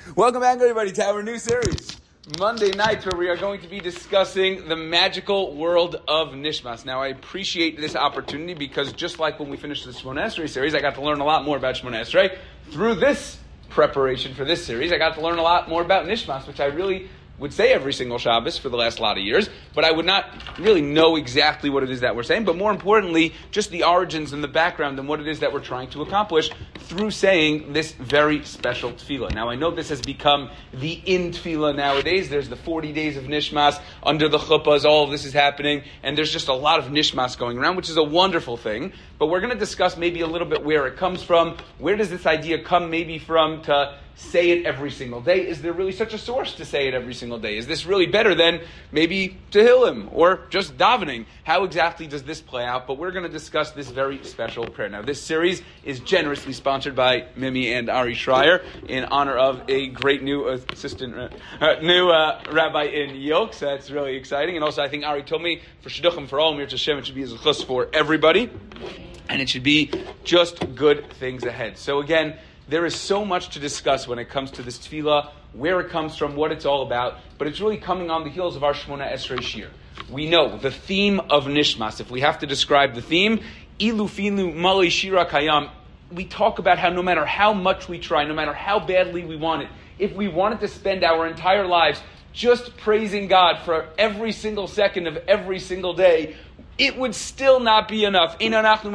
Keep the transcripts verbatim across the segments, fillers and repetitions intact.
Welcome back, everybody, to our new series, Monday nights, where we are going to be discussing the magical world of Nishmas. Now, I appreciate this opportunity because just like when we finished the Shmona Esrei series, I got to learn a lot more about Shmona Esrei. Through this preparation for this series, I got to learn a lot more about Nishmas, which I really would say every single Shabbos for the last lot of years, but I would not really know exactly what it is that we're saying, but more importantly, just the origins and the background and what it is that we're trying to accomplish through saying this very special tefillah. Now, I know this has become the in tefillah nowadays. There's the forty days of Nishmas, under the chuppahs, all of this is happening, and there's just a lot of Nishmas going around, which is a wonderful thing, but we're going to discuss maybe a little bit where it comes from. Where does this idea come maybe from to say it every single day? Is there really such a source to say it every single day? Is this really better than maybe Tehillim or just davening? How exactly does this play out? But we're going to discuss this very special prayer. Now, this series is generously sponsored by Mimi and Ari Schreier in honor of a great new assistant, uh, new uh, rabbi in York. So that's really exciting. And also, I think Ari told me for Shidduchim for all, Mir Hashem, it should be a zechus for everybody. And it should be just good things ahead. So again, there is so much to discuss when it comes to this tefillah, where it comes from, what it's all about, but it's really coming on the heels of our Shmona Esrei Shir. We know the theme of Nishmas. If we have to describe the theme, Ilu Filu Mali Shira Kayam, we talk about how no matter how much we try, no matter how badly we want it, if we wanted to spend our entire lives just praising God for every single second of every single day, it would still not be enough. It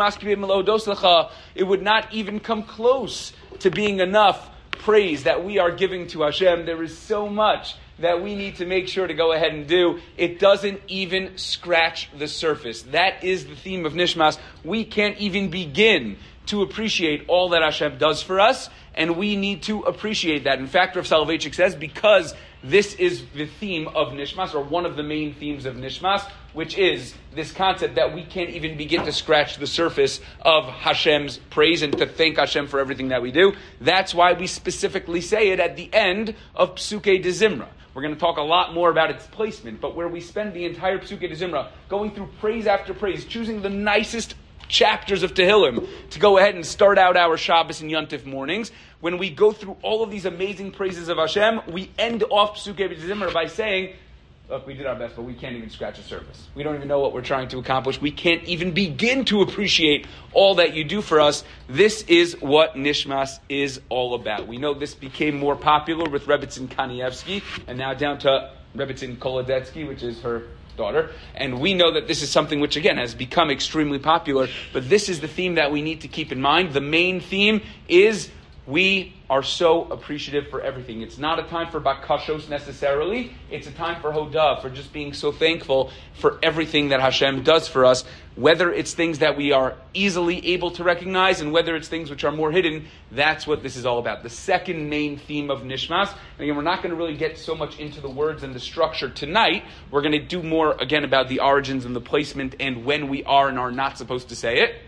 would not even come close to being enough praise that we are giving to Hashem. There is so much that we need to make sure to go ahead and do. It doesn't even scratch the surface. That is the theme of Nishmas. We can't even begin to appreciate all that Hashem does for us, and we need to appreciate that. In fact, Rav Soloveitchik says, because this is the theme of Nishmas, or one of the main themes of Nishmas, which is this concept that we can't even begin to scratch the surface of Hashem's praise and to thank Hashem for everything that we do. That's why we specifically say it at the end of Psukei de Zimra. We're going to talk a lot more about its placement, but where we spend the entire Psukei de Zimra going through praise after praise, choosing the nicest chapters of Tehillim to go ahead and start out our Shabbos and Yontif mornings. When we go through all of these amazing praises of Hashem, we end off Psukei de Zimra by saying, look, we did our best, but we can't even scratch the surface. We don't even know what we're trying to accomplish. We can't even begin to appreciate all that you do for us. This is what Nishmas is all about. We know this became more popular with Rebbetzin Kanievsky, and now down to Rebbetzin Kolodetsky, which is her daughter. And we know that this is something which, again, has become extremely popular. But this is the theme that we need to keep in mind. The main theme is we are so appreciative for everything. It's not a time for bakashos necessarily. It's a time for hodah, for just being so thankful for everything that Hashem does for us, whether it's things that we are easily able to recognize and whether it's things which are more hidden. That's what this is all about. The second main theme of Nishmas. And again, we're not going to really get so much into the words and the structure tonight. We're going to do more, again, about the origins and the placement and when we are and are not supposed to say it.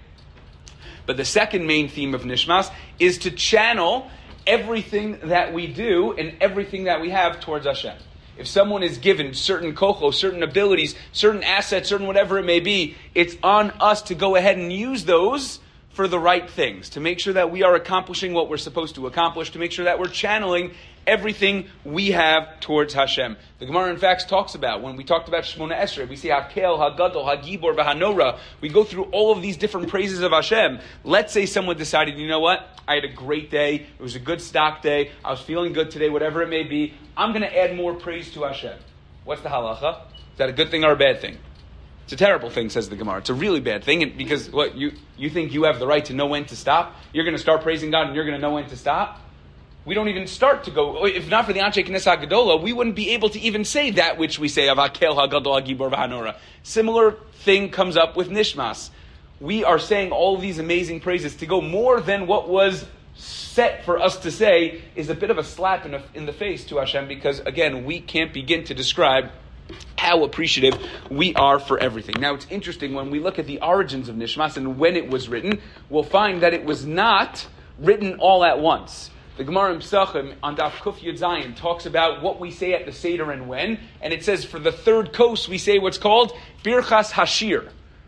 But the second main theme of Nishmas is to channel everything that we do and everything that we have towards Hashem. If someone is given certain kochos, certain abilities, certain assets, certain whatever it may be, it's on us to go ahead and use those for the right things, to make sure that we are accomplishing what we're supposed to accomplish, to make sure that we're channeling everything we have towards Hashem. The Gemara, in fact, talks about, when we talked about Shmona Esrei, we see Hakel, Hagadol, Hagibor, Vahanora. We go through all of these different praises of Hashem. Let's say someone decided, you know what? I had a great day. It was a good stock day. I was feeling good today, whatever it may be. I'm going to add more praise to Hashem. What's the halacha? Is that a good thing or a bad thing? It's a terrible thing, says the Gemara. It's a really bad thing, and because what you you think you have the right to know when to stop? You're going to start praising God, and you're going to know when to stop? We don't even start to go. If not for the Anshe Knesset Hagadola, we wouldn't be able to even say that which we say of Hakel, Hagadol, Hagibor, Vahanora. Similar thing comes up with Nishmas. We are saying all of these amazing praises to go more than what was set for us to say is a bit of a slap in the, in the face to Hashem, because again, we can't begin to describe how appreciative we are for everything. Now, it's interesting, when we look at the origins of Nishmas and when it was written, we'll find that it was not written all at once. The Gemara in Pesachim on Daf Kuf Yud Zayin talks about what we say at the Seder and when, and it says for the third kos we say what's called Birchas Hashir.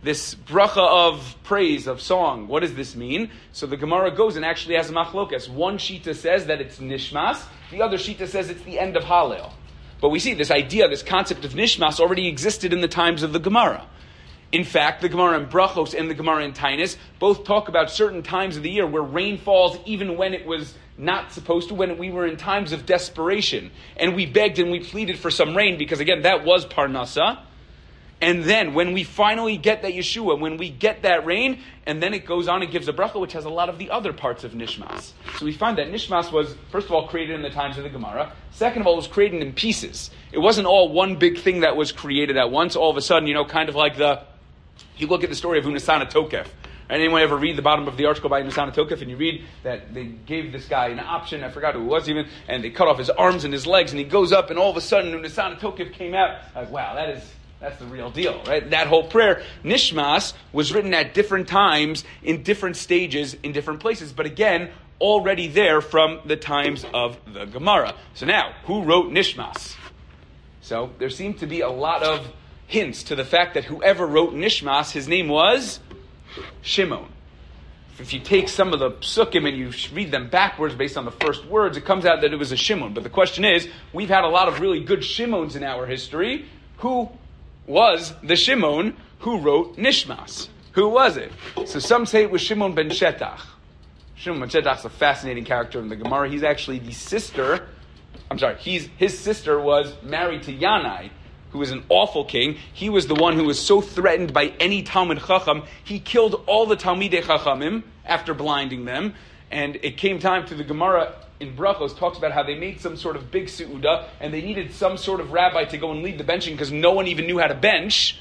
this bracha of praise, of song, what does this mean? So the Gemara goes and actually has a machlokas. One shita says that it's nishmas, the other shita says it's the end of Hallel. But we see this idea, this concept of nishmas already existed in the times of the Gemara. In fact, the Gemara in Brachos and the Gemara in Tainis both talk about certain times of the year where rain falls even when it was not supposed to, when we were in times of desperation. And we begged and we pleaded for some rain because, again, that was Parnasa. And then when we finally get that Yeshua, when we get that rain, and then it goes on and gives a bracha, which has a lot of the other parts of Nishmas. So we find that Nishmas was, first of all, created in the times of the Gemara. Second of all, it was created in pieces. It wasn't all one big thing that was created at once. All of a sudden, you know, kind of like the, you look at the story of Unasana Tokef. Anyone ever read the bottom of the article by Unasana Tokef, and you read that they gave this guy an option, I forgot who it was even, and they cut off his arms and his legs, and he goes up, and all of a sudden Unasana Tokef came out. Like, wow, that is... That's the real deal, right? That whole prayer, Nishmas, was written at different times, in different stages, in different places. But again, already there from the times of the Gemara. So now, who wrote Nishmas? So there seem to be a lot of hints to the fact that whoever wrote Nishmas, his name was Shimon. If you take some of the psukim and you read them backwards based on the first words, it comes out that it was a Shimon. But the question is, we've had a lot of really good Shimons in our history. Who was the Shimon who wrote Nishmas? Who was it? So some say it was Shimon ben Shetach. Shimon ben Shetach is a fascinating character in the Gemara. He's actually the sister, I'm sorry, he's, his sister was married to Yanai, who was an awful king. He was the one who was so threatened by any Talmud Chacham, he killed all the Talmidei Chachamim after blinding them. And it came time to the Gemara in Brachos, talks about how they made some sort of big su'udah, and they needed some sort of rabbi to go and lead the benching because no one even knew how to bench.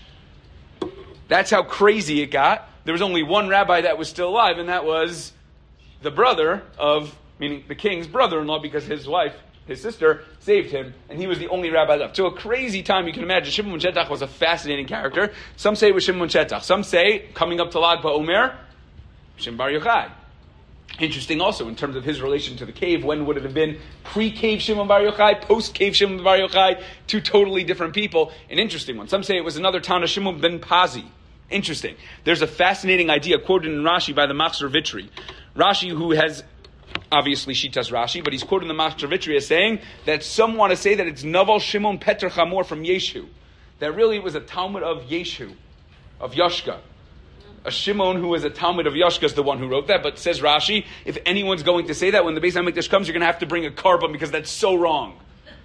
That's how crazy it got. There was only one rabbi that was still alive, and that was the brother of, meaning the king's brother-in-law, because his wife, his sister, saved him, and he was the only rabbi left. So a crazy time you can imagine. Shimon ben Shetach was a fascinating character. Some say it was Shimon ben Shetach. Some say, coming up to Lag BaOmer, Shimon Bar Yochai. Interesting also in terms of his relation to the cave. When would it have been? Pre-cave Shimon Bar Yochai, post-cave Shimon Bar Yochai, two totally different people. An interesting one. Some say it was another Tana, Shimon ben Pazi. Interesting. There's a fascinating idea quoted in Rashi by the Machzor Vitri. Rashi, who has obviously Shitas Rashi, but he's quoted in the Machzor Vitri as saying that some want to say that it's Naval Shimon Peter Chamor from Yeshu. That really it was a Talmud of Yeshu, of Yoshka. A Shimon who was a Talmud of Yoshka is the one who wrote that, but says Rashi, if anyone's going to say that, when the Beis HaMikdash comes, you're going to have to bring a carbon because that's so wrong.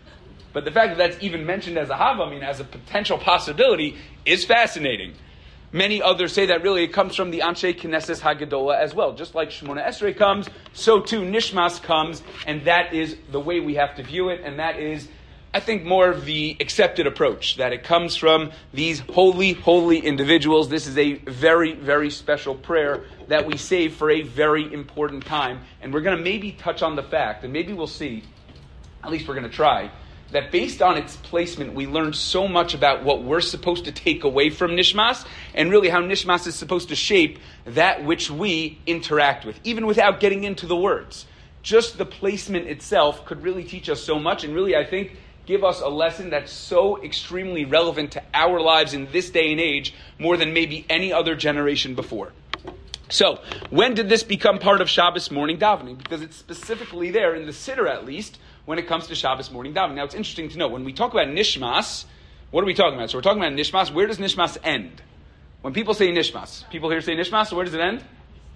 But the fact that that's even mentioned as a hava, I mean, as a potential possibility, is fascinating. Many others say that really it comes from the Anshe Knesses Haggadola as well. Just like Shemona Esrei comes, so too Nishmas comes, and that is the way we have to view it, and that is, I think, more of the accepted approach, that it comes from these holy, holy individuals. This is a very, very special prayer that we save for a very important time. And we're going to maybe touch on the fact, and maybe we'll see, at least we're going to try, that based on its placement, we learned so much about what we're supposed to take away from Nishmas, and really how Nishmas is supposed to shape that which we interact with, even without getting into the words. Just the placement itself could really teach us so much, and really, I think, give us a lesson that's so extremely relevant to our lives in this day and age, more than maybe any other generation before. So, when did this become part of Shabbos morning davening? Because it's specifically there, in the Siddur at least, when it comes to Shabbos morning davening. Now, it's interesting to know, when we talk about Nishmas, what are we talking about? So we're talking about Nishmas. Where does Nishmas end? When people say Nishmas, people here say Nishmas, so where does it end?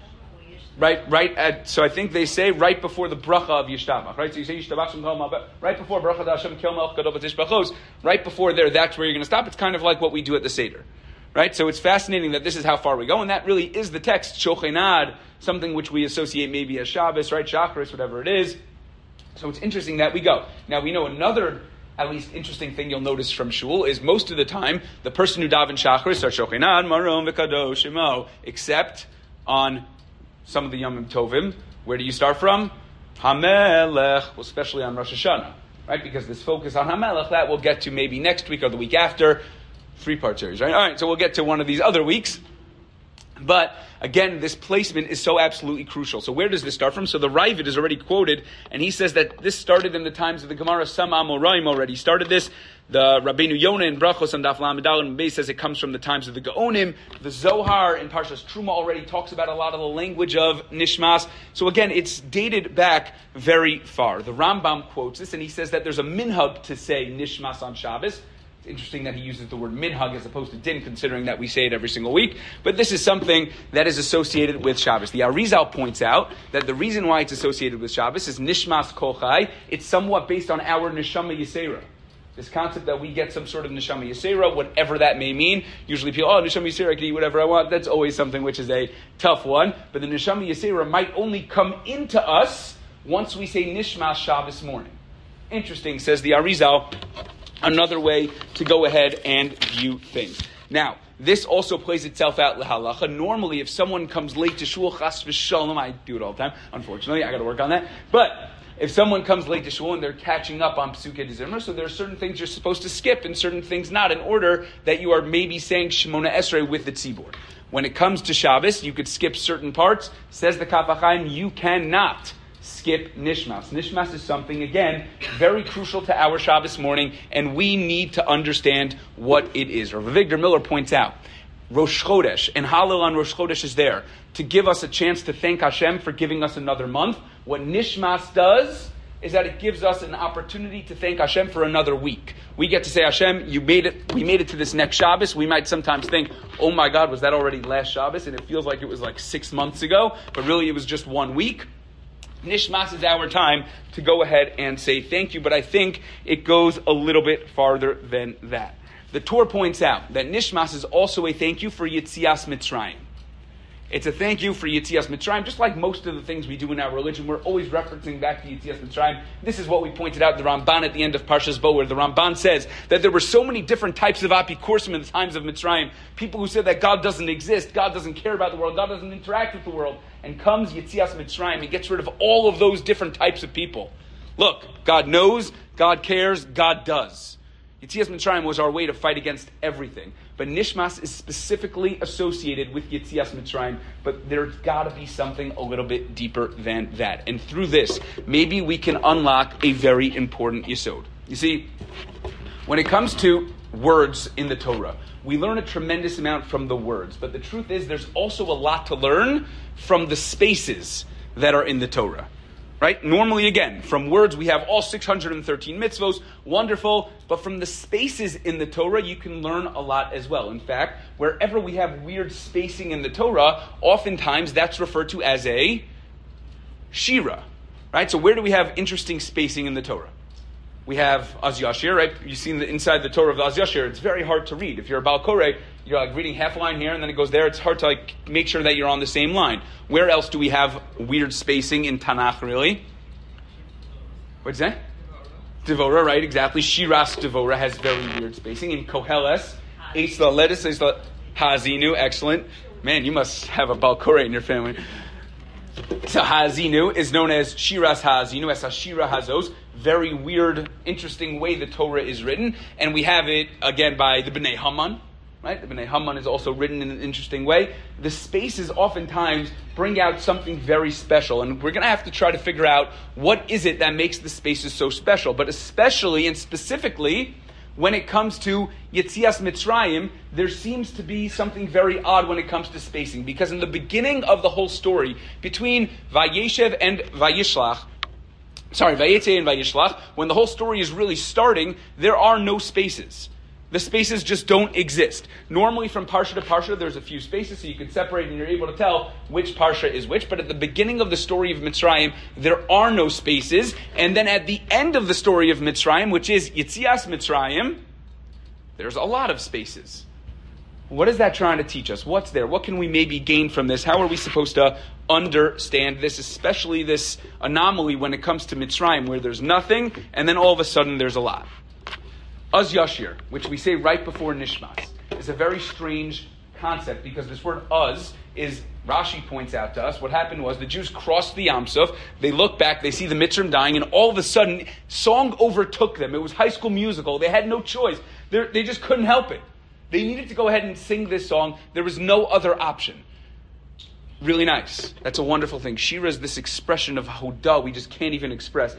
Right, right at, so I think they say right before the bracha of Yishtabach, right? So you say Yishtabach, right before bracha da Hashem Kel Melech Gadol B'Tish B'Chos, right before there, that's where you're going to stop. It's kind of like what we do at the Seder, right? So it's fascinating that this is how far we go, and that really is the text, Shochenad, something which we associate maybe as Shabbos, right? Shacharis, whatever it is. So it's interesting that we go. Now we know another, at least interesting thing you'll notice from Shul is most of the time, the person who daven Shacharis are Shochenad, Marom, V'Kadosh, Shemo, except on some of the Yomim Tovim. Where do you start from? HaMelech, well, especially on Rosh Hashanah, right? Because this focus on HaMelech, that we'll get to maybe next week or the week after. Three-part series, right? All right, so we'll get to one of these other weeks. But again, this placement is so absolutely crucial. So where does this start from? So the Ravid is already quoted, and he says that this started in the times of the Gemara. Some Amoraim already started this. The Rabbeinu Yonah in Brachos and Daf Lamed Aleph and Beis says it comes from the times of the Gaonim. The Zohar in Parshas Truma already talks about a lot of the language of Nishmas. So again, it's dated back very far. The Rambam quotes this, and he says that there's a minhag to say Nishmas on Shabbos. It's interesting that he uses the word minhag as opposed to din, considering that we say it every single week. But this is something that is associated with Shabbos. The Arizal points out that the reason why it's associated with Shabbos is Nishmas Kochai. It's somewhat based on our Neshama Yisera. This concept that we get some sort of Neshama Yisera, whatever that may mean. Usually people, oh, Neshama Yisera, I can eat whatever I want. That's always something which is a tough one. But the Neshama Yisera might only come into us once we say Nishmas Shabbos morning. Interesting, says the Arizal. Another way to go ahead and view things. Now, this also plays itself out l'halacha. Normally, if someone comes late to shul, chas v'shalom, I do it all the time. Unfortunately, I got to work on that. But if someone comes late to shul and they're catching up on Psukei D'Zimra, so there are certain things you're supposed to skip and certain things not, in order that you are maybe saying Shemona Esrei with the tzibur. When it comes to Shabbos, you could skip certain parts. Says the Kaf HaChaim, you cannot skip Nishmas. Nishmas is something, again, very crucial to our Shabbos morning, and we need to understand what it is. Rav Avigdor Miller points out, Rosh Chodesh, and Hallel on Rosh Chodesh is there to give us a chance to thank Hashem for giving us another month. What Nishmas does is that it gives us an opportunity to thank Hashem for another week. We get to say, Hashem, you made it. We made it to this next Shabbos. We might sometimes think, oh my God, was that already last Shabbos? And it feels like it was like six months ago, but really it was just one week. Nishmas is our time to go ahead and say thank you, but I think it goes a little bit farther than that. The Torah points out that Nishmas is also a thank you for Yetzias Mitzrayim. It's a thank you for Yetzias Mitzrayim. Just like most of the things we do in our religion, we're always referencing back to Yetzias Mitzrayim. This is what we pointed out, the Ramban at the end of Parshas Bo, where the Ramban says that there were so many different types of apikursim in the times of Mitzrayim. People who said that God doesn't exist, God doesn't care about the world, God doesn't interact with the world. And comes Yetzias Mitzrayim, he gets rid of all of those different types of people. Look, God knows, God cares, God does. Yetzias Mitzrayim was our way to fight against everything. But Nishmas is specifically associated with Yetzias Mitzrayim. But there's got to be something a little bit deeper than that. And through this, maybe we can unlock a very important yesod. You see, when it comes to words in the Torah, we learn a tremendous amount from the words. But the truth is, there's also a lot to learn from the spaces that are in the Torah. Right? Normally, again, from words, we have all six hundred thirteen mitzvos. Wonderful. But from the spaces in the Torah, you can learn a lot as well. In fact, wherever we have weird spacing in the Torah, oftentimes that's referred to as a shira. Right? So where do we have interesting spacing in the Torah? We have Az Yashir, right? You've seen the inside the Torah of Az Yashir. It's very hard to read. If you're a Baal Koreh, you're like reading half a line here and then it goes there. It's hard to like make sure that you're on the same line. Where else do we have weird spacing in Tanakh, really? What's that? Devora, right? Exactly. Shiras Devora has very weird spacing. In Koheles, Eitz La'Ledis, Eitz La Hazinu, excellent. Man, you must have a Baal Koreh in your family. So Hazinu is known as Shiras Hazinu, as Hashira Hazos. Very weird, interesting way the Torah is written. And we have it, again, by the Bnei Haman. Right? The Bnei Haman is also written in an interesting way. The spaces oftentimes bring out something very special. And we're going to have to try to figure out what is it that makes the spaces so special. But especially and specifically, when it comes to Yetzias Mitzrayim, there seems to be something very odd when it comes to spacing. Because in the beginning of the whole story, between Vayeshev and Vayishlach, sorry, Vayetze and Vayishlach, when the whole story is really starting, there are no spaces. The spaces just don't exist. Normally from Parsha to Parsha, there's a few spaces, so you can separate and you're able to tell which Parsha is which. But at the beginning of the story of Mitzrayim, there are no spaces. And then at the end of the story of Mitzrayim, which is Yetzias Mitzrayim, there's a lot of spaces. What is that trying to teach us? What's there? What can we maybe gain from this? How are we supposed to understand this, especially this anomaly when it comes to Mitzrayim, where there's nothing, and then all of a sudden there's a lot? Az Yashir, which we say right before Nishmas, is a very strange concept because this word uz is, Rashi points out to us, what happened was the Jews crossed the Yam Suf, they look back, they see the Mitzrim dying, and all of a sudden, song overtook them. It was High School Musical. They had no choice. They're, they just couldn't help it. They needed to go ahead and sing this song. There was no other option. really nice. That's a wonderful thing. Shira is this expression of Hodah we just can't even express.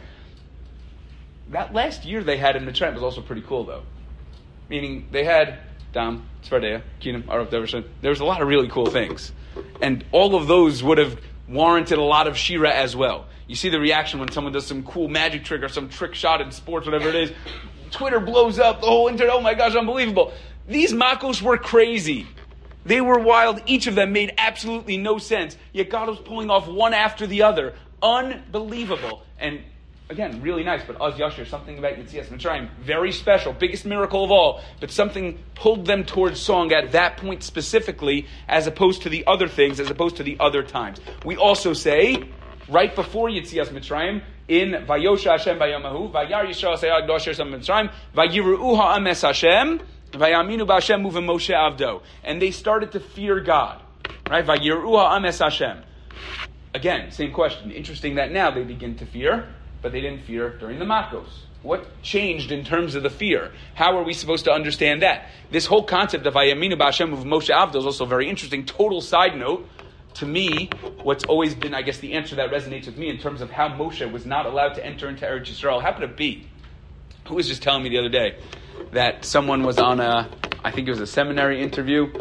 That last year they had in Mitzrayim was also pretty cool, though. Meaning they had Dam, Tzfardea, Kinam, Arav Devershin. There was a lot of really cool things. And all of those would have warranted a lot of Shira as well. You see the reaction when someone does some cool magic trick or some trick shot in sports, whatever it is. Twitter blows up, the whole internet, oh my gosh, unbelievable. These Makos were crazy. They were wild. Each of them made absolutely no sense. Yet God was pulling off one after the other. Unbelievable. And again, really nice. But Oz Yashir, something about Yetzias Mitzrayim, very special. Biggest miracle of all. But something pulled them towards song at that point specifically, as opposed to the other things, as opposed to the other times. We also say, right before Yetzias Mitzrayim, in Vayosha Hashem Vayamahu, Vayar Yisrael Sayad Dosher Sam Mitzrayim, Vayiru'u Ha'ames Hashem, Vayaminu B'Hashem Uve Moshe Avdo. And they started to fear God. Right? Vayiru'u Ha'ames Hashem. Again, same question. Interesting that now they begin to fear, but they didn't fear during the Makos. What changed in terms of the fear? How are we supposed to understand that? This whole concept of Vayaminu B'Hashem Uve Moshe Avdo is also very interesting. Total side note. To me, what's always been, I guess, the answer that resonates with me in terms of how Moshe was not allowed to enter into Eretz Yisrael. How could it be? Who was just telling me the other day that someone was on a, I think it was a seminary interview.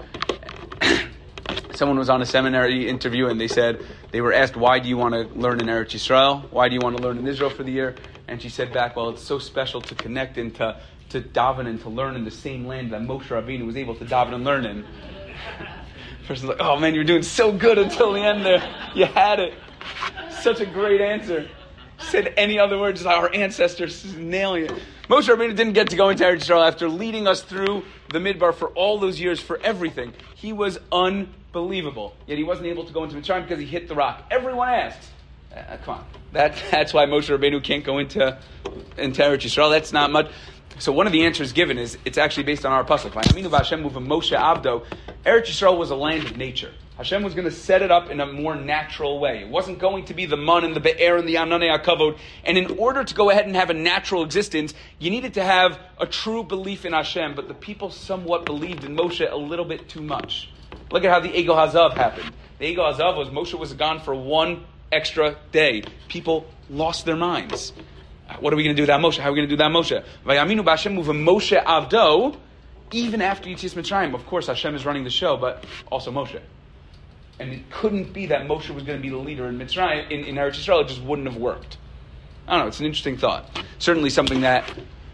Someone was on a seminary interview and they said, they were asked, why do you want to learn in Eretz Yisrael? Why do you want to learn in Israel for the year? And she said back, well, it's so special to connect and to, to daven and to learn in the same land that Moshe Rabbeinu was able to daven and learn in. Person's like, oh man, you're doing so good until the end there. You had it. Such a great answer. Said any other words, our ancestors nailing it. Moshe Rabbeinu didn't get to go into Eretz Yisrael after leading us through the Midbar for all those years, for everything. He was unbelievable. Yet he wasn't able to go into Mitzrayim because he hit the rock. Everyone asked, uh, come on. That, that's why Moshe Rabbeinu can't go into, into Eretz Yisrael. That's not much. So one of the answers given is, it's actually based on our pasuk. Vayaminu B'Hashem Uve Moshe Avdo. Eretz Yisrael was a land of nature. Hashem was going to set it up in a more natural way. It wasn't going to be the Mun and the Be'er and the Ananei HaKavod. And in order to go ahead and have a natural existence, you needed to have a true belief in Hashem. But the people somewhat believed in Moshe a little bit too much. Look at how the Egel Hazav happened. The Egel Hazav was, Moshe was gone for one extra day. People lost their minds. What are we going to do without Moshe? How are we going to do without Moshe? Vayaminu B'Hashem Uve Moshe Avdo. Even after Yetzias Mitzrayim, of course Hashem is running the show, but also Moshe. And it couldn't be that Moshe was going to be the leader in Mitzrayim, in, in Eretz Yisrael. It just wouldn't have worked. I don't know. It's an interesting thought. Certainly something that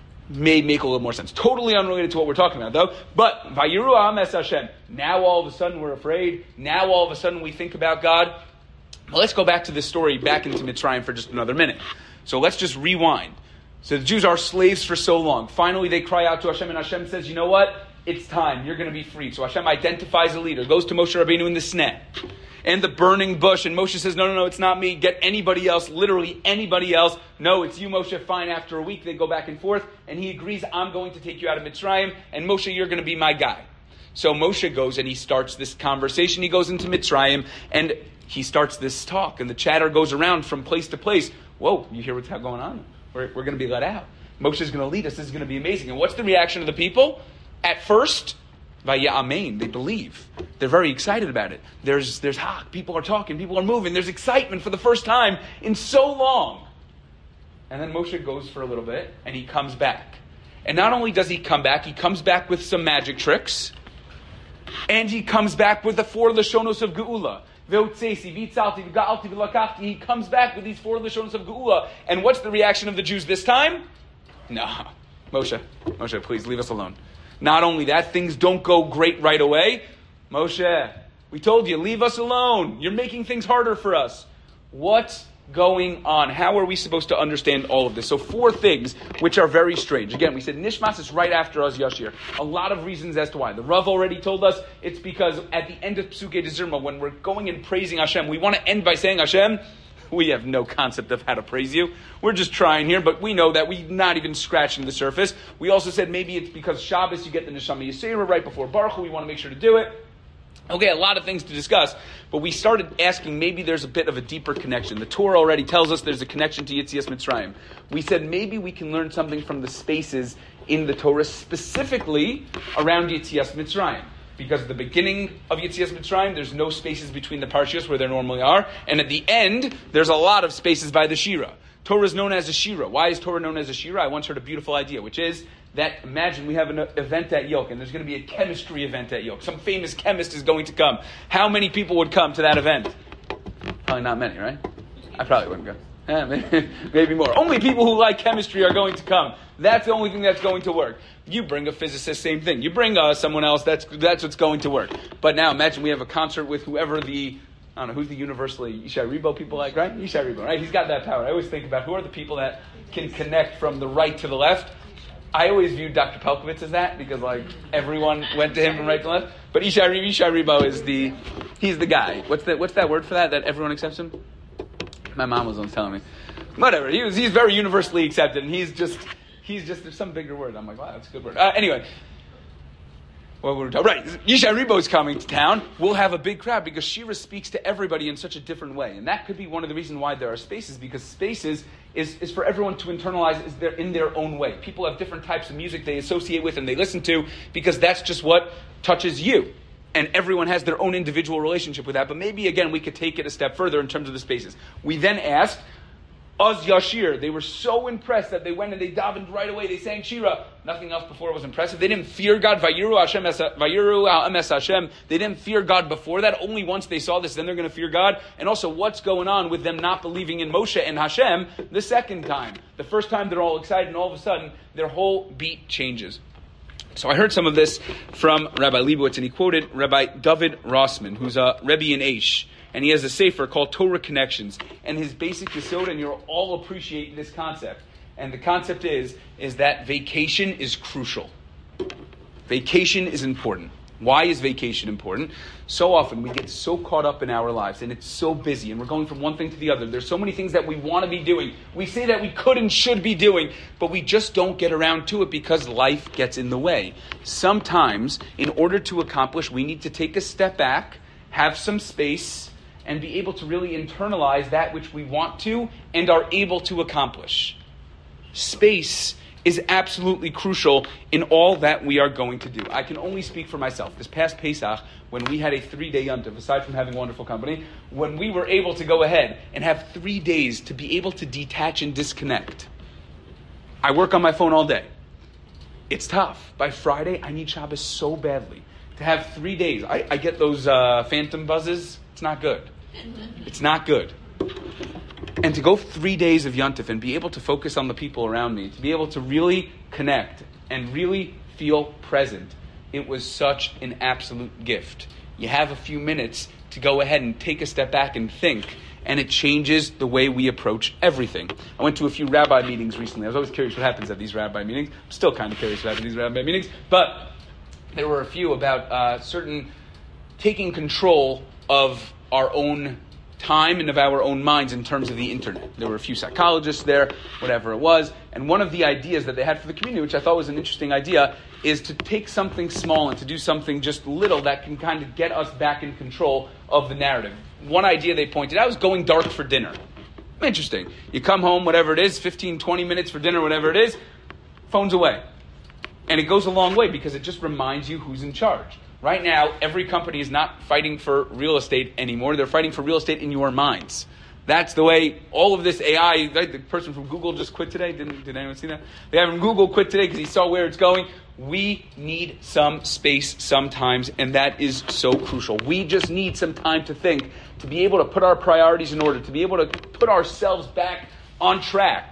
may make a little more sense. Totally unrelated to what we're talking about, though. But Vayiru Ha'ames Hashem. Now all of a sudden we're afraid. Now all of a sudden we think about God. Well, let's go back to this story, back into Mitzrayim for just another minute. So let's just rewind. So the Jews are slaves for so long. Finally, they cry out to Hashem, and Hashem says, you know what? It's time. You're going to be freed. So Hashem identifies a leader, goes to Moshe Rabbeinu in the sneh, and the burning bush, and Moshe says, no, no, no, it's not me. Get anybody else, literally anybody else. No, it's you, Moshe. Fine. After a week, they go back and forth, and he agrees, I'm going to take you out of Mitzrayim, and Moshe, you're going to be my guy. So Moshe goes, and he starts this conversation. He goes into Mitzrayim, and he starts this talk, and the chatter goes around from place to place. Whoa, you hear what's going on? We're, we're going to be let out. Moshe's going to lead us. This is going to be amazing. And what's the reaction of the people? At first, vaya amen, they believe. They're very excited about it. There's there's hak. People are talking. People are moving. There's excitement for the first time in so long. And then Moshe goes for a little bit, and he comes back. And not only does he come back, he comes back with some magic tricks. And he comes back with the four Lashonos of Geula. He comes back with these four Lashonos of Geula. And what's the reaction of the Jews this time? No. Moshe, Moshe, please leave us alone. Not only that, things don't go great right away. Moshe, we told you, leave us alone. You're making things harder for us. What's going on? How are we supposed to understand all of this? So four things which are very strange. Again, we said Nishmas is right after Oz Yashir. A lot of reasons as to why. The Rav already told us it's because at the end of Psukei Dezirma, when we're going and praising Hashem, we want to end by saying, Hashem, we have no concept of how to praise you. We're just trying here, but we know that we're not even scratching the surface. We also said maybe it's because Shabbos you get the Neshama Yisera right before Baruch Hu. We want to make sure to do it. Okay, a lot of things to discuss, but we started asking maybe there's a bit of a deeper connection. The Torah already tells us there's a connection to Yetzias Mitzrayim. We said maybe we can learn something from the spaces in the Torah, specifically around Yetzias Mitzrayim. Because at the beginning of Yetzias Mitzrayim, there's no spaces between the parshios where there normally are. And at the end, there's a lot of spaces by the Shira. Torah is known as a Shira. Why is Torah known as a Shira? I once heard a beautiful idea, which is that, imagine we have an event at Yoke, and there's going to be a chemistry event at Yoke. Some famous chemist is going to come. How many people would come to that event? Probably not many, right? I probably wouldn't go. Yeah, maybe, maybe more. Only people who like chemistry are going to come. That's the only thing that's going to work. You bring a physicist, same thing. You bring uh, someone else, that's that's what's going to work. But now imagine we have a concert with whoever the, I don't know, who's the universally Yishai Rebo people like, right? Yishai Rebo, right? He's got that power. I always think about who are the people that can connect from the right to the left. I always viewed Doctor Pelkovitz as that because like everyone went to him from right to left. But Yishai Rebo, Yishai Rebo is the, he's the guy. What's that? What's that word for that? That everyone accepts him? My mom was once telling me. Whatever. He was. He's very universally accepted, and he's just. He's just. There's some bigger word. I'm like, wow, that's a good word. Uh, anyway. What were we talking? Right. Yishai Rebo is coming to town. We'll have a big crowd because Shira speaks to everybody in such a different way, and that could be one of the reasons why there are spaces. Because spaces is is for everyone to internalize is their in their own way. People have different types of music they associate with and they listen to because that's just what touches you. And everyone has their own individual relationship with that. But maybe, again, we could take it a step further in terms of the spaces. We then asked, Oz Yashir. They were so impressed that they went and they davened right away. They sang Shira. Nothing else before was impressive. They didn't fear God. Vayiru Hashem es Vayiru ha'am es Hashem. They didn't fear God before that. Only once they saw this, then they're going to fear God. And also, what's going on with them not believing in Moshe and Hashem the second time? The first time they're all excited, and all of a sudden, their whole beat changes. So I heard some of this from Rabbi Leibowitz, and he quoted Rabbi David Rossman, who's a Rebbe in Aish, and he has a sefer called Torah Connections. And his basic yesod, and you'll all appreciate this concept. And the concept is, is that vacation is crucial. Vacation is important. Why is vacation important? So often we get so caught up in our lives and it's so busy and we're going from one thing to the other. There's so many things that we want to be doing. We say that we could and should be doing, but we just don't get around to it because life gets in the way. Sometimes, in order to accomplish, we need to take a step back, have some space, and be able to really internalize that which we want to and are able to accomplish. Space is absolutely crucial in all that we are going to do. I can only speak for myself. This past Pesach, when we had a three-day yontif, aside from having wonderful company, when we were able to go ahead and have three days to be able to detach and disconnect. I work on my phone all day. It's tough. By Friday, I need Shabbos so badly. To have three days, I, I get those uh, phantom buzzes. It's not good. It's not good. And to go three days of Yontif and be able to focus on the people around me, to be able to really connect and really feel present, it was such an absolute gift. You have a few minutes to go ahead and take a step back and think, and it changes the way we approach everything. I went to a few rabbi meetings recently. I was always curious what happens at these rabbi meetings. I'm still kind of curious what happens at these rabbi meetings. But there were a few about uh, certain taking control of our own time and of our own minds in terms of the internet. There were a few psychologists there, whatever it was, and one of the ideas that they had for the community, which I thought was an interesting idea, is to take something small and to do something just little that can kind of get us back in control of the narrative. One idea they pointed out was going dark for dinner. Interesting. You come home, whatever it is, fifteen, twenty minutes for dinner, whatever it is, phone's away. And it goes a long way because it just reminds you who's in charge. Right now, every company is not fighting for real estate anymore. They're fighting for real estate in your minds. That's the way all of this A I, right? The person from Google just quit today. Didn't, did anyone see that? They have from Google quit today because he saw where it's going. We need some space sometimes, and that is so crucial. We just need some time to think, to be able to put our priorities in order, to be able to put ourselves back on track.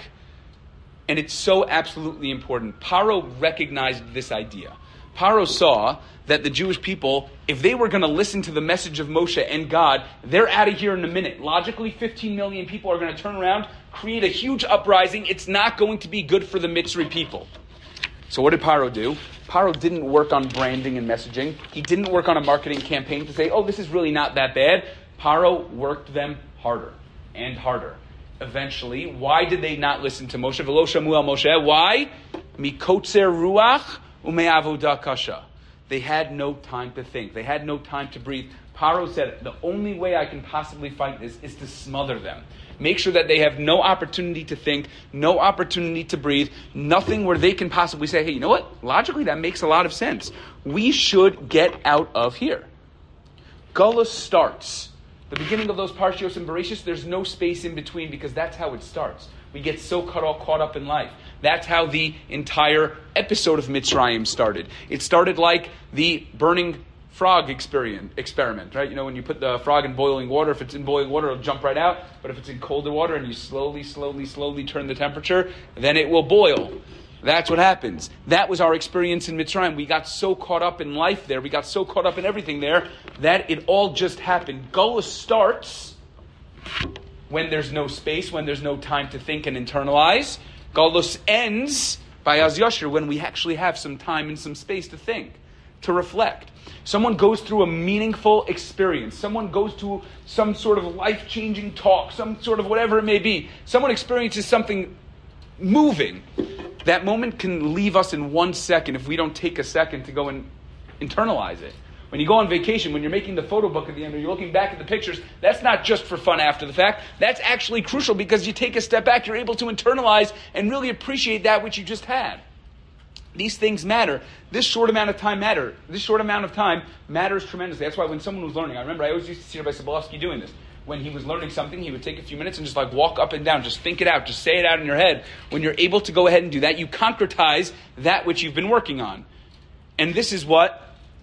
And it's so absolutely important. Paro recognized this idea. Paro saw that the Jewish people, if they were going to listen to the message of Moshe and God, they're out of here in a minute. Logically, fifteen million people are going to turn around, create a huge uprising. It's not going to be good for the Mitzri people. So what did Paro do? Paro didn't work on branding and messaging. He didn't work on a marketing campaign to say, oh, this is really not that bad. Paro worked them harder and harder. Eventually, why did they not listen to Moshe? V'lo shamu al Moshe. Why? Mikotzer ruach u'me'avodah kasha. They had no time to think. They had no time to breathe. Paro said, the only way I can possibly fight this is to smother them. Make sure that they have no opportunity to think, no opportunity to breathe, nothing where they can possibly say, hey, you know what? Logically, that makes a lot of sense. We should get out of here. Galus starts. The beginning of those Parshios and Bereshis, there's no space in between because that's how it starts. We get so caught, all caught up in life. That's how the entire episode of Mitzrayim started. It started like the burning frog experiment, experiment, right? You know, when you put the frog in boiling water, if it's in boiling water, it'll jump right out. But if it's in colder water and you slowly, slowly, slowly turn the temperature, then it will boil. That's what happens. That was our experience in Mitzrayim. We got so caught up in life there, we got so caught up in everything there, that it all just happened. Golus starts when there's no space, when there's no time to think and internalize. Golus ends by Az Yashir, when we actually have some time and some space to think, to reflect. Someone goes through a meaningful experience. Someone goes to some sort of life-changing talk, some sort of whatever it may be. Someone experiences something moving. That moment can leave us in one second if we don't take a second to go and internalize it. When you go on vacation, when you're making the photo book at the end, or you're looking back at the pictures, that's not just for fun after the fact. That's actually crucial because you take a step back, you're able to internalize and really appreciate that which you just had. These things matter. This short amount of time matter. This short amount of time matters tremendously. That's why when someone was learning, I remember I always used to see Rabbi Sobolowski doing this. When he was learning something, he would take a few minutes and just like walk up and down, just think it out, just say it out in your head. When you're able to go ahead and do that, you concretize that which you've been working on. And this is what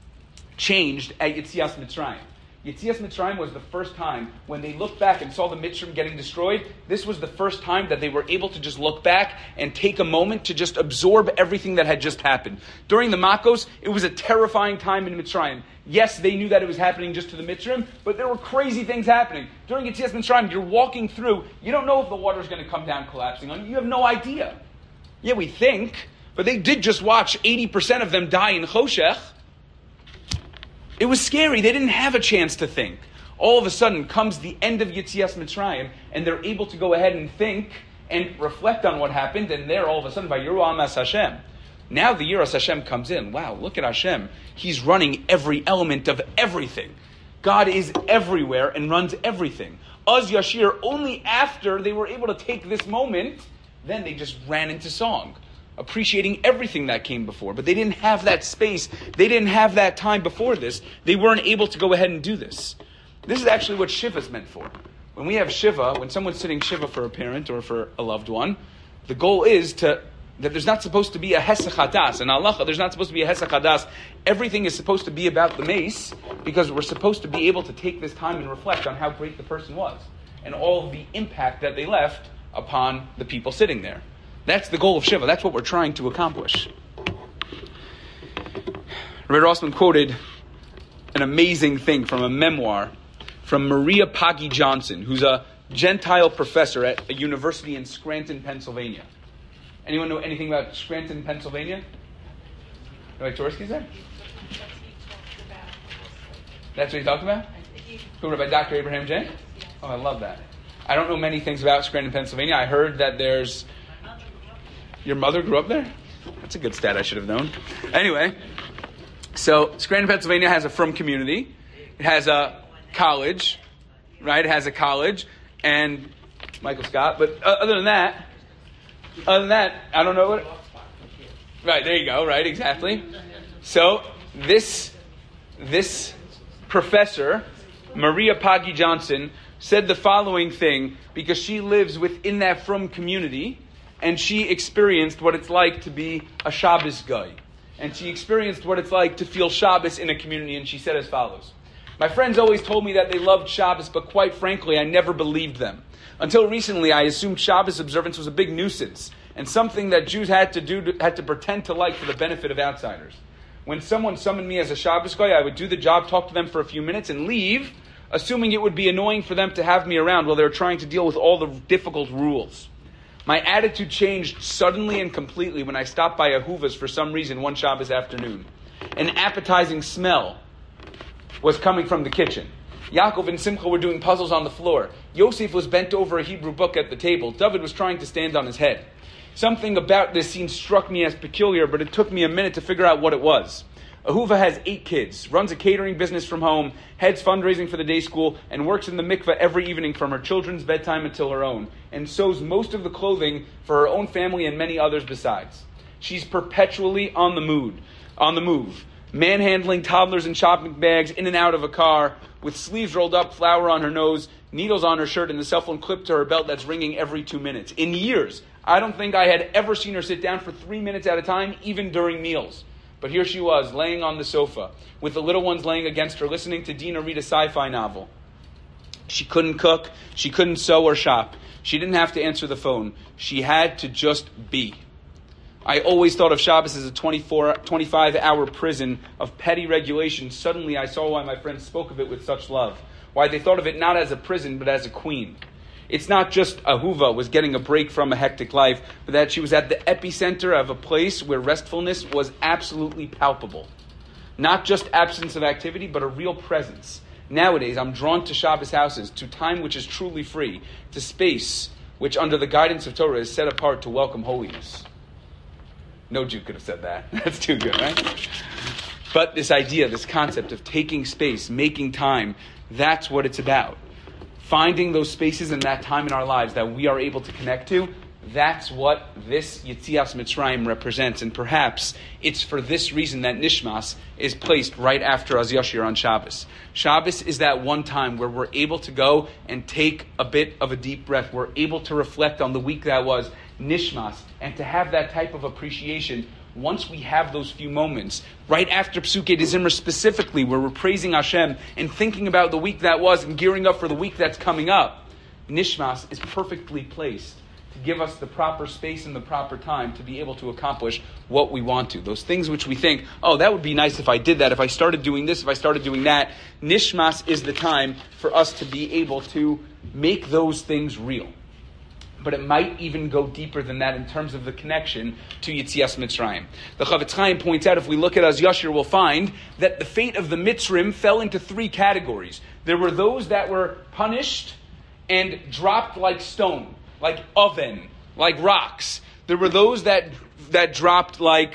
changed at Yetzias Mitzrayim. Yetzias Mitzrayim was the first time when they looked back and saw the Mitzrayim getting destroyed. This was the first time that they were able to just look back and take a moment to just absorb everything that had just happened. During the Makos, it was a terrifying time in Mitzrayim. Yes, they knew that it was happening just to the Mitzrayim, but there were crazy things happening. During Yetzias Mitzrayim, you're walking through, you don't know if the water's going to come down collapsing on you. You have no idea. Yeah, we think, but they did just watch eighty percent of them die in Choshech. It was scary. They didn't have a chance to think. All of a sudden comes the end of Yetzias Mitzrayim, and they're able to go ahead and think and reflect on what happened, and there all of a sudden, by Yeruam as Hashem. Now the Yiras Hashem comes in. Wow, look at Hashem. He's running every element of everything. God is everywhere and runs everything. Az Yashir, only after they were able to take this moment, then they just ran into song, appreciating everything that came before. But they didn't have that space. They didn't have that time before this. They weren't able to go ahead and do this. This is actually what Shiva is meant for. When we have Shiva, when someone's sitting Shiva for a parent or for a loved one, the goal is to that there's not supposed to be a Hesach Hadas. In Allah, there's not supposed to be a Hesach Hadas. Everything is supposed to be about the mace because we're supposed to be able to take this time and reflect on how great the person was and all of the impact that they left upon the people sitting there. That's the goal of Shiva. That's what we're trying to accomplish. Rabbi Rossman quoted an amazing thing from a memoir from Maria Pagi Johnson, who's a Gentile professor at a university in Scranton, Pennsylvania. Anyone know anything about Scranton, Pennsylvania? Rabbi Torsky's there? That's what he talked about? Who, Rabbi Doctor Abraham J? Oh, I love that. I don't know many things about Scranton, Pennsylvania. I heard that there's... Your mother grew up there? That's a good stat I should have known. Anyway, so Scranton, Pennsylvania has a frum community. It has a college, right? It has a college. And Michael Scott. But other than that, other than that, I don't know what... Right, there you go, right, exactly. So this, this professor, Maria Pagi Johnson, said the following thing because she lives within that frum community and she experienced what it's like to be a Shabbos guy. And she experienced what it's like to feel Shabbos in a community, and she said as follows. My friends always told me that they loved Shabbos, but quite frankly, I never believed them. Until recently, I assumed Shabbos observance was a big nuisance and something that Jews had to do, had to pretend to like for the benefit of outsiders. When someone summoned me as a Shabbos guy, I would do the job, talk to them for a few minutes, and leave, assuming it would be annoying for them to have me around while they were trying to deal with all the difficult rules. My attitude changed suddenly and completely when I stopped by Ahuva's for some reason one Shabbos afternoon. An appetizing smell was coming from the kitchen. Yaakov and Simcha were doing puzzles on the floor. Yosef was bent over a Hebrew book at the table. David was trying to stand on his head. Something about this scene struck me as peculiar, but it took me a minute to figure out what it was. Ahuva has eight kids, runs a catering business from home, heads fundraising for the day school, and works in the mikveh every evening from her children's bedtime until her own, and sews most of the clothing for her own family and many others besides. She's perpetually on the mood, on the move, manhandling toddlers in shopping bags, in and out of a car, with sleeves rolled up, flour on her nose, needles on her shirt, and the cell phone clipped to her belt that's ringing every two minutes. In years, I don't think I had ever seen her sit down for three minutes at a time, even during meals. But here she was, laying on the sofa, with the little ones laying against her, listening to Dina read a sci-fi novel. She couldn't cook, she couldn't sew or shop. She didn't have to answer the phone. She had to just be. I always thought of Shabbos as a twenty-four, twenty-five hour prison of petty regulations. Suddenly I saw why my friends spoke of it with such love. Why they thought of it not as a prison, but as a queen. It's not just Ahuva was getting a break from a hectic life, but that she was at the epicenter of a place where restfulness was absolutely palpable. Not just absence of activity, but a real presence. Nowadays, I'm drawn to Shabbos houses, to time which is truly free, to space which under the guidance of Torah is set apart to welcome holiness. No Jew could have said that. That's too good, right? But this idea, this concept of taking space, making time, that's what it's about. Finding those spaces and that time in our lives that we are able to connect to, that's what this Yetzias Mitzrayim represents. And perhaps it's for this reason that Nishmas is placed right after Az Yashir on Shabbos. Shabbos is that one time where we're able to go and take a bit of a deep breath. We're able to reflect on the week that was, Nishmas, and to have that type of appreciation. Once we have those few moments, right after Psukei D'Zimra specifically, where we're praising Hashem and thinking about the week that was and gearing up for the week that's coming up, Nishmas is perfectly placed to give us the proper space and the proper time to be able to accomplish what we want to. Those things which we think, oh, that would be nice if I did that, if I started doing this, if I started doing that. Nishmas is the time for us to be able to make those things real. But it might even go deeper than that in terms of the connection to Yetzias Mitzrayim. The Chavetz Chaim points out, if we look at Az Yashir, we'll find that the fate of the Mitzrim fell into three categories. There were those that were punished and dropped like stone, like oven, like rocks. There were those that that dropped like,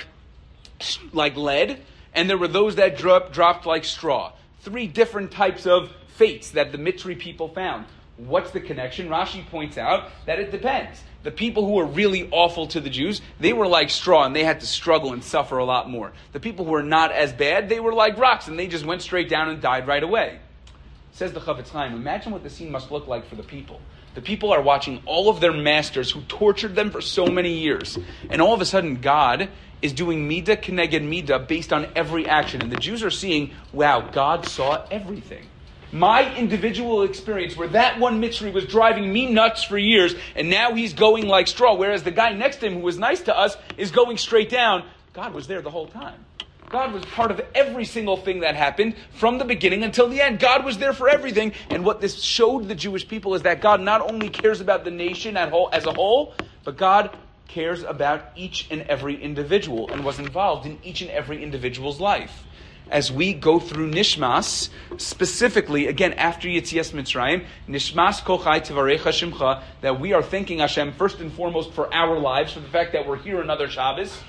like lead, and there were those that dropped, dropped like straw. Three different types of fates that the Mitzri people found. What's the connection? Rashi points out that it depends. The people who were really awful to the Jews, they were like straw and they had to struggle and suffer a lot more. The people who were not as bad, they were like rocks and they just went straight down and died right away. Says the Chavetz Chaim, imagine what the scene must look like for the people. The people are watching all of their masters who tortured them for so many years. And all of a sudden, God is doing midah keneged midah based on every action. And the Jews are seeing, wow, God saw everything. My individual experience where that one Mitzri was driving me nuts for years, and now he's going like straw, whereas the guy next to him who was nice to us is going straight down. God was there the whole time. God was part of every single thing that happened from the beginning until the end. God was there for everything. And what this showed the Jewish people is that God not only cares about the nation as a whole, but God cares about each and every individual and was involved in each and every individual's life. As we go through Nishmas, specifically, again, after Yetzias Mitzrayim, Nishmas Kochai Tevarecha Shimcha, that we are thanking Hashem first and foremost for our lives, for the fact that we're here another Shabbos,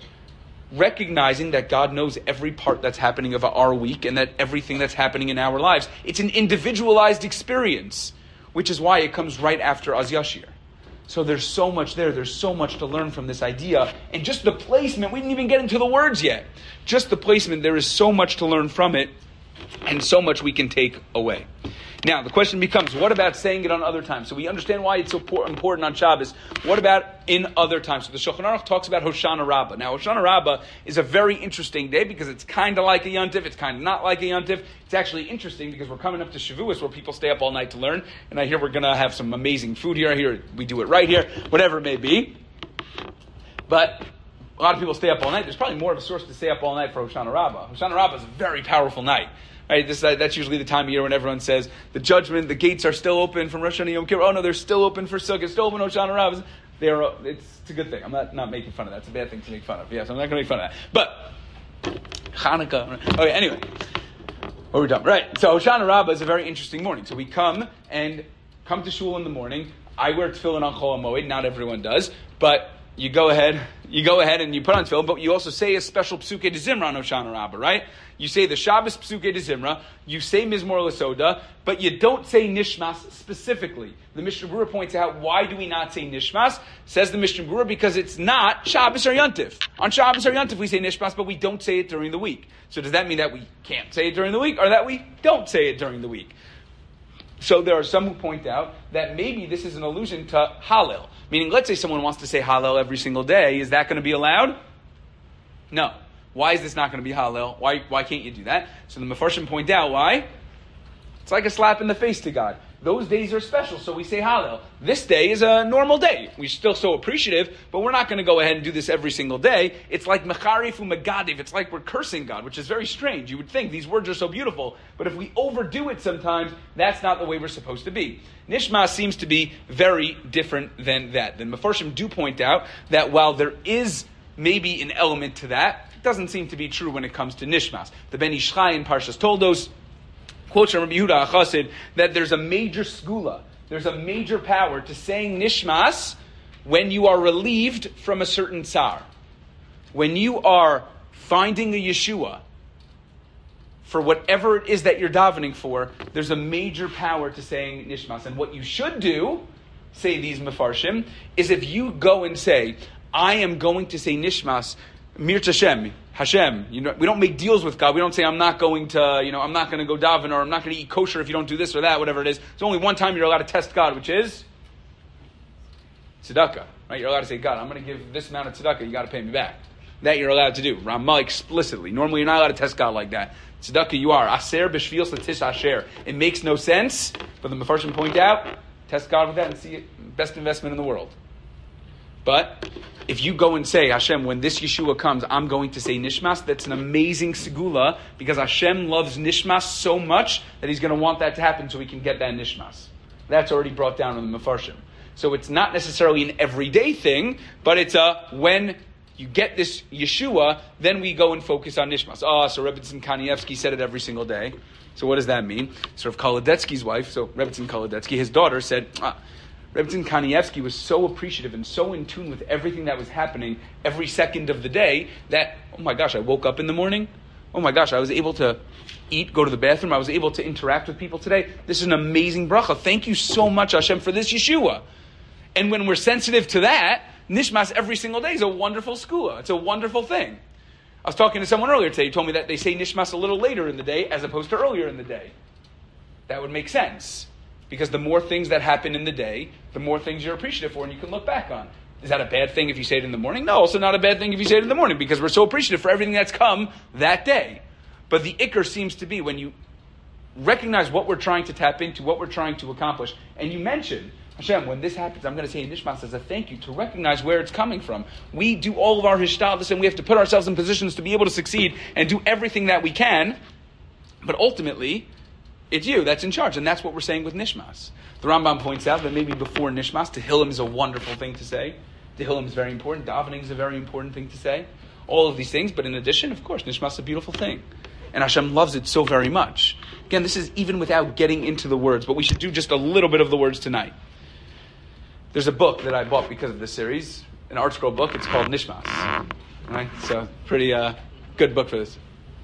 recognizing that God knows every part that's happening of our week and that everything that's happening in our lives. It's an individualized experience, which is why it comes right after Az Yashir. So there's so much there. There's so much to learn from this idea. And just the placement, we didn't even get into the words yet. Just the placement, there is so much to learn from it and so much we can take away. Now, the question becomes, what about saying it on other times? So we understand why it's so important on Shabbos. What about in other times? So the Shulchan Aruch talks about Hoshana Rabbah. Now, Hoshana Rabbah is a very interesting day because it's kind of like a Yontif. It's kind of not like a Yontif. It's actually interesting because we're coming up to Shavuos where people stay up all night to learn. And I hear we're going to have some amazing food here. I hear we do it right here, whatever it may be. But a lot of people stay up all night. There's probably more of a source to stay up all night for Hoshana Rabbah. Hoshana Rabbah is a very powerful night. Right, this, uh, that's usually the time of year when everyone says the judgment, the gates are still open from Rosh Hashanah Yom Kippur. Oh no, they're still open for Sukkot, still open Hoshana Rabbah. They're, uh, it's, it's a good thing. I'm not, not making fun of that. It's a bad thing to make fun of. Yes, I'm not going to make fun of that. But Hanukkah. Okay, anyway, what we're done. Right. So Hoshana Rabbah is a very interesting morning. So we come and come to shul in the morning. I wear tefillin on Chol HaMoed. Not everyone does, but you go ahead. you go ahead and you put on tefillin, but you also say a special psuke de zimra on Hoshana Rabbah, right? You say the Shabbos psuke de zimra, you say Mizmor Lasoda, but you don't say Nishmas specifically. The Mishnah Berurah points out, why do we not say Nishmas? Says the Mishnah Berurah, because it's not Shabbos or Yontif. On Shabbos or Yontif we say Nishmas, but we don't say it during the week. So does that mean that we can't say it during the week, or that we don't say it during the week? So there are some who point out that maybe this is an allusion to Hallel. Meaning, let's say someone wants to say Hallel every single day. Is that going to be allowed? No. Why is this not going to be Hallel? Why, why can't you do that? So the Mefarshim point out why. It's like a slap in the face to God. Those days are special, so we say Hallel. This day is a normal day. We're still so appreciative, but we're not going to go ahead and do this every single day. It's like Mecharif u'Megadiv. It's like we're cursing God, which is very strange. You would think these words are so beautiful, but if we overdo it sometimes, that's not the way we're supposed to be. Nishmas seems to be very different than that. The Mefarshim do point out that while there is maybe an element to that, it doesn't seem to be true when it comes to Nishmas. The Ben Ish Chai in Parshas Toldos quotes from Rabbi Yehuda HaChassid that there's a major skula, there's a major power to saying Nishmas when you are relieved from a certain tsar. When you are finding a Yeshua for whatever it is that you're davening for, there's a major power to saying Nishmas. And what you should do, say these Mefarshim, is if you go and say, I am going to say Nishmas, Mirz Hashem, Hashem. You know, we don't make deals with God. We don't say, I'm not going to, you know, I'm not going to go daven, or I'm not going to eat kosher if you don't do this or that, whatever it is. There's only one time you're allowed to test God, which is tzedakah. Right? You're allowed to say, God, I'm going to give this amount of tzedakah. You got to pay me back. That you're allowed to do. Ramah explicitly. Normally, you're not allowed to test God like that. Tzedakah, you are. Aser b'shvil satis asher. It makes no sense, but the Mefarshim point out, test God with that and see it. Best investment in the world. But if you go and say, Hashem, when this Yeshua comes, I'm going to say Nishmas, that's an amazing segula, because Hashem loves Nishmas so much that he's going to want that to happen so we can get that Nishmas. That's already brought down in the Mefarshim. So it's not necessarily an everyday thing, but it's a, when you get this Yeshua, then we go and focus on Nishmas. Oh, so Rebbetzin Kanievsky said it every single day. So what does that mean? Sort of Kolodetsky's wife, so Rebbetzin Kolodetsky, his daughter said, ah, Rebbetzin Kanievsky was so appreciative and so in tune with everything that was happening every second of the day that, oh my gosh, I woke up in the morning. Oh my gosh, I was able to eat, go to the bathroom. I was able to interact with people today. This is an amazing bracha. Thank you so much, Hashem, for this Yeshua. And when we're sensitive to that, Nishmas every single day is a wonderful skula. It's a wonderful thing. I was talking to someone earlier today who told me that they say Nishmas a little later in the day as opposed to earlier in the day. That would make sense. Because the more things that happen in the day, the more things you're appreciative for and you can look back on. Is that a bad thing if you say it in the morning? No, also not a bad thing if you say it in the morning, because we're so appreciative for everything that's come that day. But the ikr seems to be when you recognize what we're trying to tap into, what we're trying to accomplish, and you mention, Hashem, when this happens, I'm going to say Nishmas as a thank you, to recognize where it's coming from. We do all of our hishtadlus and we have to put ourselves in positions to be able to succeed and do everything that we can, but ultimately, it's you that's in charge, and that's what we're saying with Nishmas. The Rambam points out that maybe before Nishmas, Tehillim is a wonderful thing to say. Tehillim is very important. Davening is a very important thing to say. All of these things, but in addition, of course, Nishmas is a beautiful thing. And Hashem loves it so very much. Again, this is even without getting into the words, but we should do just a little bit of the words tonight. There's a book that I bought because of this series, an art scroll book. It's called Nishmas. Right? So, pretty uh, good book for this.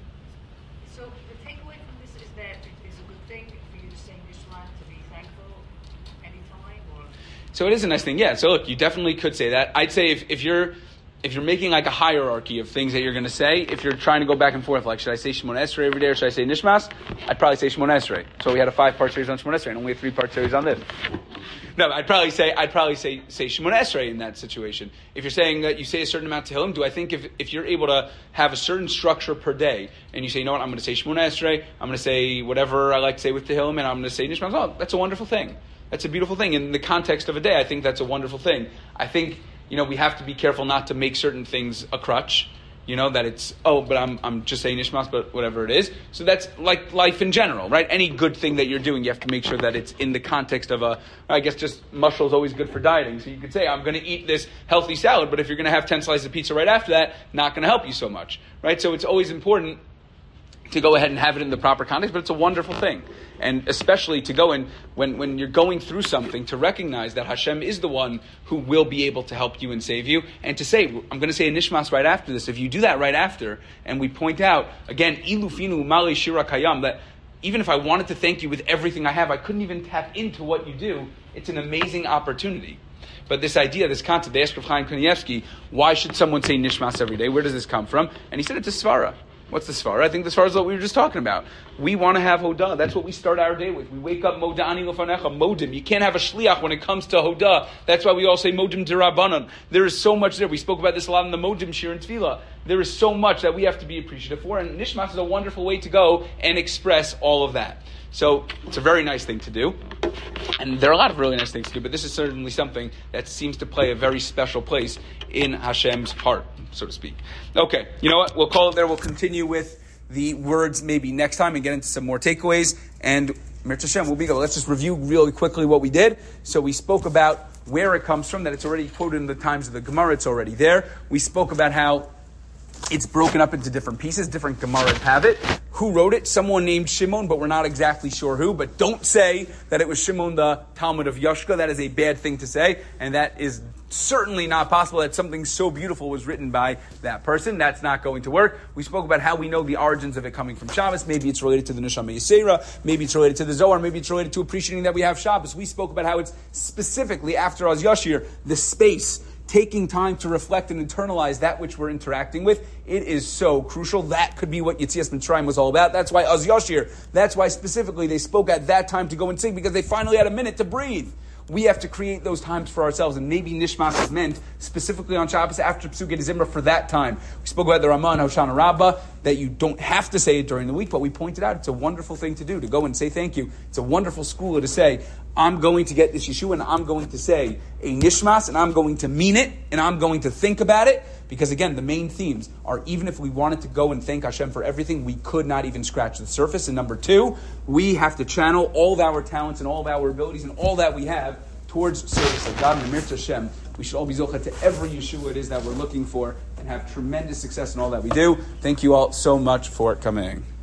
So it is a nice thing, yeah. So look, you definitely could say that. I'd say if, if you're if you're making like a hierarchy of things that you're going to say, if you're trying to go back and forth, like should I say Shemona Esrei every day or should I say Nishmas? I'd probably say Shemona Esrei. So we had a five-part series on Shemona Esrei and only a three-part series on this. No, I'd probably say I'd probably say say Shemona Esrei in that situation. If you're saying that you say a certain amount to Tehillim, do I think if if you're able to have a certain structure per day and you say, you know what, I'm going to say Shemona Esrei, I'm going to say whatever I like to say with Tehillim, and I'm going to say Nishmas, oh, that's a wonderful thing. That's a beautiful thing. In the context of a day, I think that's a wonderful thing. I think, you know, we have to be careful not to make certain things a crutch. You know, that it's, oh, but I'm I'm just saying Nishmas, but whatever it is. So that's like life in general, right? Any good thing that you're doing, you have to make sure that it's in the context of a, I guess just mushroom is always good for dieting. So you could say, I'm going to eat this healthy salad, but if you're going to have ten slices of pizza right after that, not going to help you so much, right? So it's always important to go ahead and have it in the proper context, but it's a wonderful thing. And especially to go in, when, when you're going through something, to recognize that Hashem is the one who will be able to help you and save you. And to say, I'm going to say a nishmas right after this. If you do that right after, and we point out, again, ilufinu mali shira kayam, that even if I wanted to thank you with everything I have, I couldn't even tap into what you do. It's an amazing opportunity. But this idea, this concept, they asked Rav Chaim Kanievsky, why should someone say nishmas every day? Where does this come from? And he said it's a svara. What's the svara? I think the svara is what we were just talking about. We want to have hodah. That's what we start our day with. We wake up, moda'ani lefanecha, modim. You can't have a shliach when it comes to hodah. That's why we all say modim derabanan. There is so much there. We spoke about this a lot in the modim shir and tefillah. There is so much that we have to be appreciative for. And nishmas is a wonderful way to go and express all of that. So it's a very nice thing to do. And there are a lot of really nice things to do, but this is certainly something that seems to play a very special place in Hashem's heart, so to speak. Okay, you know what? We'll call it there. We'll continue with the words maybe next time and get into some more takeaways. And Mirz Hashem, we'll be go. Let's just review really quickly what we did. So we spoke about where it comes from, that it's already quoted in the times of the Gemara. It's already there. We spoke about how it's broken up into different pieces. Different Gemaras have it. Who wrote it? Someone named Shimon, but we're not exactly sure who. But don't say that it was Shimon the Talmud of Yoshka. That is a bad thing to say. And that is certainly not possible that something so beautiful was written by that person. That's not going to work. We spoke about how we know the origins of it coming from Shabbos. Maybe it's related to the Neshama Yisera. Maybe it's related to the Zohar. Maybe it's related to appreciating that we have Shabbos. We spoke about how it's specifically after Az Yashir, the space, taking time to reflect and internalize that which we're interacting with. It is so crucial. That could be what Yetzias Mitzrayim was all about. That's why Az Yashir, that's why specifically they spoke at that time to go and sing, because they finally had a minute to breathe. We have to create those times for ourselves, and maybe Nishmas is meant specifically on Shabbos after Psukei Zimra for that time. We spoke about the Ramah and Hoshana Rabbah, that you don't have to say it during the week, but we pointed out it's a wonderful thing to do, to go and say thank you. It's a wonderful schooler to say, I'm going to get this Yeshua, and I'm going to say a Nishmas, and I'm going to mean it, and I'm going to think about it, because again, the main themes are, even if we wanted to go and thank Hashem for everything, we could not even scratch the surface. And number two, we have to channel all of our talents and all of our abilities and all that we have towards service of God. And Mirz Hashem, we should all be zocheh to every Yeshua it is that we're looking for, and have tremendous success in all that we do. Thank you all so much for coming.